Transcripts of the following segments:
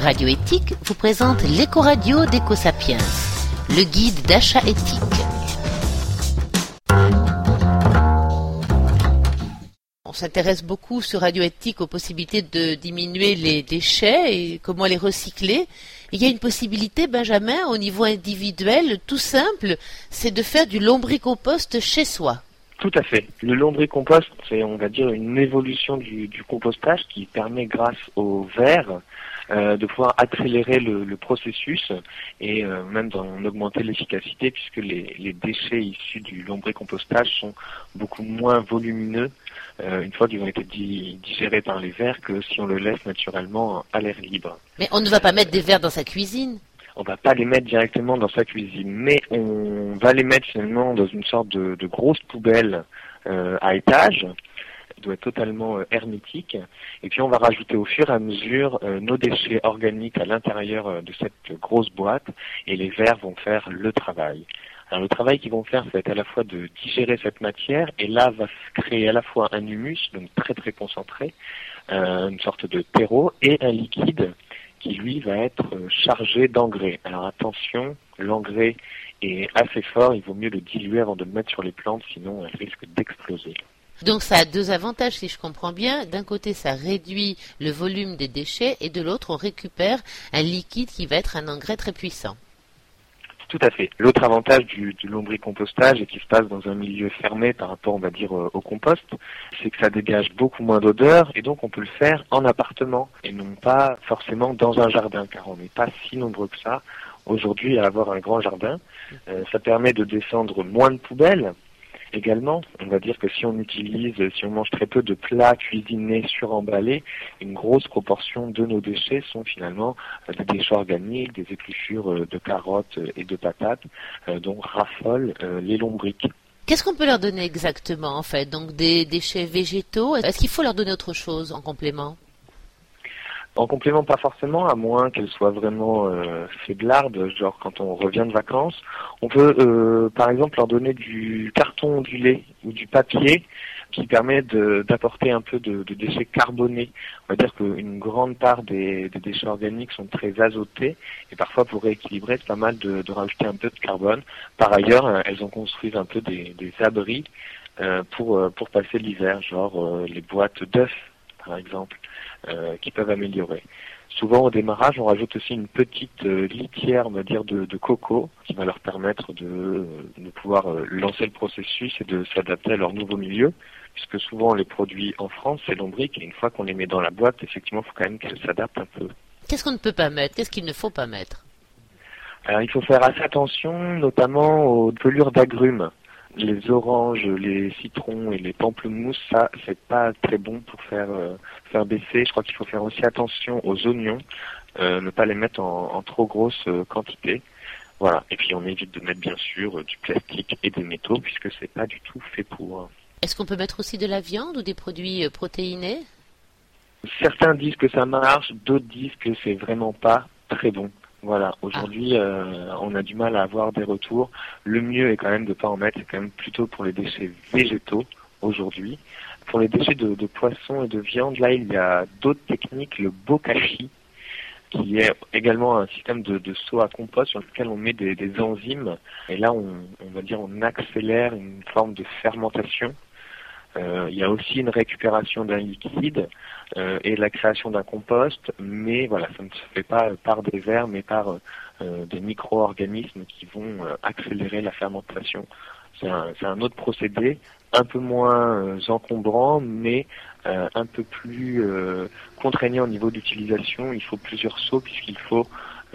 Radio Éthique vous présente l'éco-radio d'Eco-Sapiens, le guide d'achat éthique. On s'intéresse beaucoup sur Radio Éthique aux possibilités de diminuer les déchets et comment les recycler. Il y a une possibilité, Benjamin, au niveau individuel, tout simple, c'est de faire du lombricompost chez soi. Tout à fait. Le lombricompost, c'est, on va dire, une évolution du compostage qui permet, grâce au verre, de pouvoir accélérer le processus et même d'en augmenter l'efficacité, puisque les déchets issus du lombricompostage sont beaucoup moins volumineux une fois qu'ils ont été digérés par les vers que si on le laisse naturellement à l'air libre. Mais on ne va pas mettre des verres dans sa cuisine. On va pas les mettre directement dans sa cuisine, mais on va les mettre finalement dans une sorte de grosse poubelle à étage. Elle doit être totalement hermétique. Et puis on va rajouter au fur et à mesure nos déchets organiques à l'intérieur de cette grosse boîte, et les vers vont faire le travail. Alors le travail qu'ils vont faire, ça va être à la fois de digérer cette matière, et là va se créer à la fois un humus, donc très très concentré, une sorte de terreau, et un liquide qui lui va être chargé d'engrais. Alors attention, l'engrais est assez fort, il vaut mieux le diluer avant de le mettre sur les plantes, sinon elles risquent d'exploser. Donc ça a deux avantages, si je comprends bien. D'un côté, ça réduit le volume des déchets, et de l'autre, on récupère un liquide qui va être un engrais très puissant. Tout à fait. L'autre avantage du lombricompostage, et qui se passe dans un milieu fermé par rapport, on va dire, au compost, c'est que ça dégage beaucoup moins d'odeur, et donc on peut le faire en appartement et non pas forcément dans un jardin, car on n'est pas si nombreux que ça aujourd'hui à avoir un grand jardin. Ça permet de descendre moins de poubelles. Également, on va dire que si on mange très peu de plats cuisinés suremballés, une grosse proportion de nos déchets sont finalement des déchets organiques, des épluchures de carottes et de patates, dont raffolent les lombrics. Qu'est-ce qu'on peut leur donner exactement, en fait? Donc des déchets végétaux. Est-ce qu'il faut leur donner autre chose en complément? En complément, pas forcément, à moins qu'elles soient vraiment faiblardes, genre quand on revient de vacances. On peut, par exemple, leur donner du carton ondulé ou du papier qui permet d'apporter un peu de déchets carbonés. On va dire qu'une grande part des déchets organiques sont très azotés, et parfois, pour rééquilibrer, c'est pas mal de rajouter un peu de carbone. Par ailleurs, elles en construisent un peu des abris pour passer l'hiver, genre les boîtes d'œufs, par exemple, qui peuvent améliorer. Souvent au démarrage, on rajoute aussi une petite litière, on va dire, de coco, qui va leur permettre de pouvoir lancer le processus et de s'adapter à leur nouveau milieu, puisque souvent on les produit en France, ces lombrics, et une fois qu'on les met dans la boîte, effectivement, il faut quand même qu'elles s'adaptent un peu. Qu'est-ce qu'on ne peut pas mettre? Qu'est-ce qu'il ne faut pas mettre? Alors il faut faire assez attention, notamment aux pelures d'agrumes. Les oranges, les citrons et les pamplemousses, ça, c'est pas très bon pour faire baisser. Je crois qu'il faut faire aussi attention aux oignons, ne pas les mettre en trop grosse quantité. Voilà. Et puis on évite de mettre bien sûr du plastique et des métaux, puisque c'est pas du tout fait pour. Est-ce qu'on peut mettre aussi de la viande ou des produits protéinés? Certains disent que ça marche, d'autres disent que c'est vraiment pas très bon. Voilà, aujourd'hui, on a du mal à avoir des retours. Le mieux est quand même de ne pas en mettre, c'est quand même plutôt pour les déchets végétaux aujourd'hui. Pour les déchets de poisson et de viande, là, il y a d'autres techniques, le bokashi, qui est également un système de seau à compost sur lequel on met des enzymes. Et là, on va dire, on accélère une forme de fermentation. Il y a aussi une récupération d'un liquide et la création d'un compost, mais voilà, ça ne se fait pas par des vers, mais par des micro-organismes qui vont accélérer la fermentation. C'est un autre procédé, un peu moins encombrant, mais un peu plus contraignant au niveau d'utilisation. Il faut plusieurs seaux, puisqu'il faut,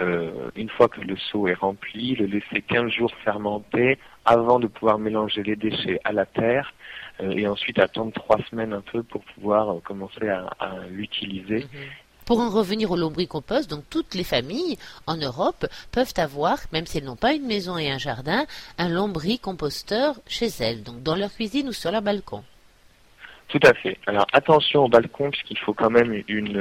une fois que le seau est rempli, le laisser 15 jours fermenter avant de pouvoir mélanger les déchets à la terre, et ensuite attendre 3 semaines un peu pour pouvoir commencer à l'utiliser. Pour en revenir au lombricompost, donc toutes les familles en Europe peuvent avoir, même si elles n'ont pas une maison et un jardin, un lombricomposteur chez elles, donc dans leur cuisine ou sur leur balcon. Tout à fait. Alors attention au balcon, puisqu'il faut quand même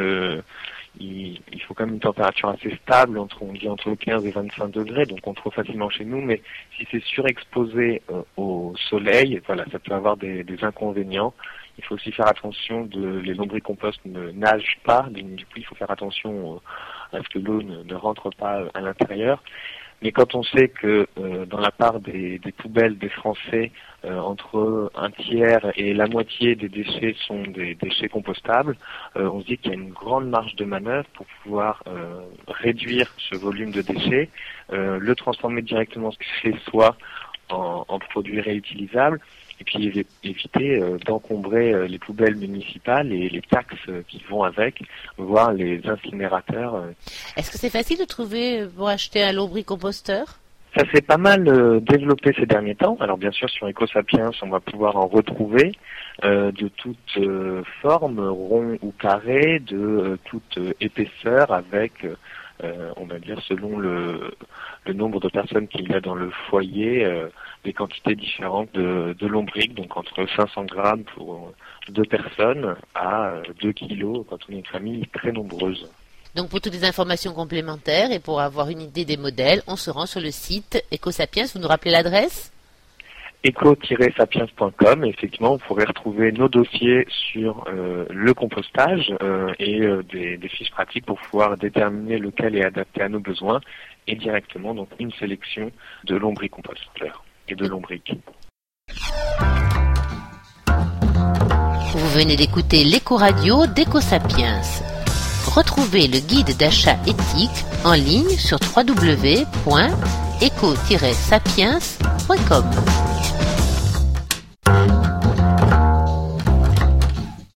il faut quand même une température assez stable, on dit entre 15 et 25 degrés, donc on trouve facilement chez nous, mais si c'est surexposé au soleil, voilà, ça peut avoir des inconvénients. Il faut aussi faire attention, les lombricomposts ne nagent pas, du coup il faut faire attention à ce que l'eau ne rentre pas à l'intérieur. Mais quand on sait que dans la part des poubelles des Français, entre un tiers et la moitié des déchets sont des déchets compostables, on se dit qu'il y a une grande marge de manœuvre pour pouvoir réduire ce volume de déchets, le transformer directement chez soi en produits réutilisables, et puis éviter d'encombrer les poubelles municipales et les taxes qui vont avec, voire les incinérateurs. Est-ce que c'est facile de trouver pour acheter un lombricomposteur ? Ça s'est pas mal développé ces derniers temps. Alors bien sûr, sur EcoSapiens, on va pouvoir en retrouver de toute forme, rond ou carré, de toute épaisseur, avec, on va dire, selon le nombre de personnes qu'il y a dans le foyer, des quantités différentes de lombric, donc entre 500 grammes pour 2 personnes à 2 kilos quand on est une famille très nombreuse. Donc pour toutes les informations complémentaires et pour avoir une idée des modèles, on se rend sur le site EcoSapiens. Vous nous rappelez l'adresse ? eco-sapiens.com. Effectivement, vous pourrez retrouver nos dossiers sur le compostage et des fiches pratiques pour pouvoir déterminer lequel est adapté à nos besoins, et directement donc une sélection de lombricomposteurs et de lombric. Vous venez d'écouter l'Éco-Radio d'EcoSapiens. Retrouvez le guide d'achat éthique en ligne sur www.eco-sapiens.com.